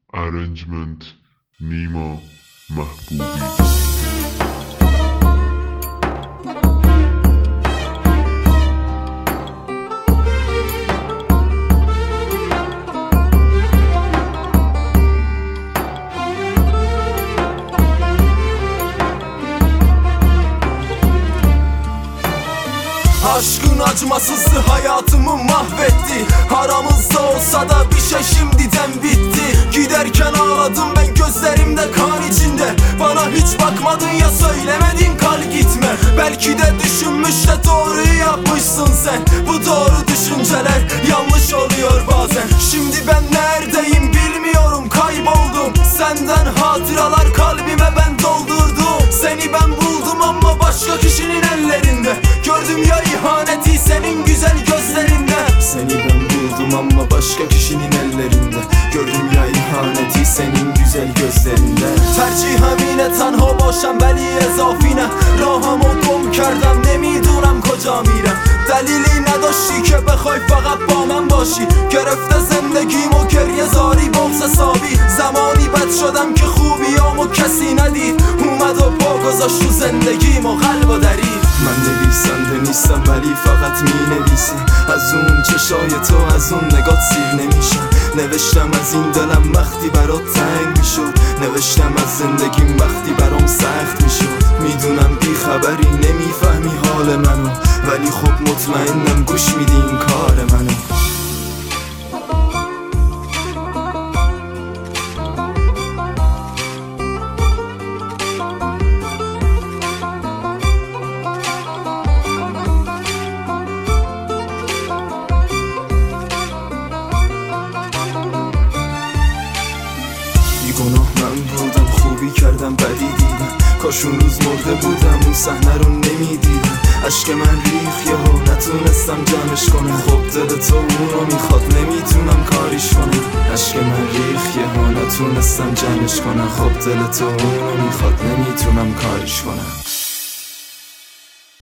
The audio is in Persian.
ارنجمنت نیما محبوبی. Aşkın acımasızlığı hayatımı mahvetti. Aramızda olsa da bir şey şimdiden bitti. Giderken ağladım ben gözlerimde kan içinde. Bana hiç bakmadın ya söylemedin kal gitme. Belki de düşünmüş de doğruyu yapmışsın sen. Bu doğru düşünceler yanlış oluyor bazen. Şimdi ben neredeyim bilmiyorum, kayboldum. Senden hatıralar kalbime ben doldurdum. Seni ben buldum ama başka kişinin ellerinde. Gördüm ya ihaneti senin güzel gözlerinde. Seni ben buldum ama başka kişinin ellerinde. Gördüm ya ihaneti senin güzel gözlerinde. Tercih همینه تنها باشم ولی اضافی نه. راهمو گم کردم نمیدونم کجا میرم. دلیلی نداشتی که بخوای فقط با من باشی. گرفته زندگیمو گریه زاری بغض حسابی. زمانی بد شدم که خوبیامو کسی ندید. اومد و پا گذاشت تو زندگیمو قلب و درید. من نویسنده نیستم ولی فقط می نویسم. از اون چشای تو از اون نگات سیر نمیشم. نوشتم از این دلم وقتی برات تنگ میشد. نوشتم از زندگیم وقتی برام سخت میشد. میدونم بی خبری نمیفهمی حال منو، ولی خب مطمئنم گوش میدی این کار منو. گناه من بودم، خوبی کردم بدی دیدم. کاش اون روز مرده بودم اون صحنه رو نمیدیدم. عشق من ریخ یهو نتونستم جمعش کنم. خب دل تو اونو میخواد نمیتونم کاریش کنم. عشق من ریخ یهو نتونستم جمعش کنم. خب دل تو اونو میخواد نمیتونم کاریش کنم.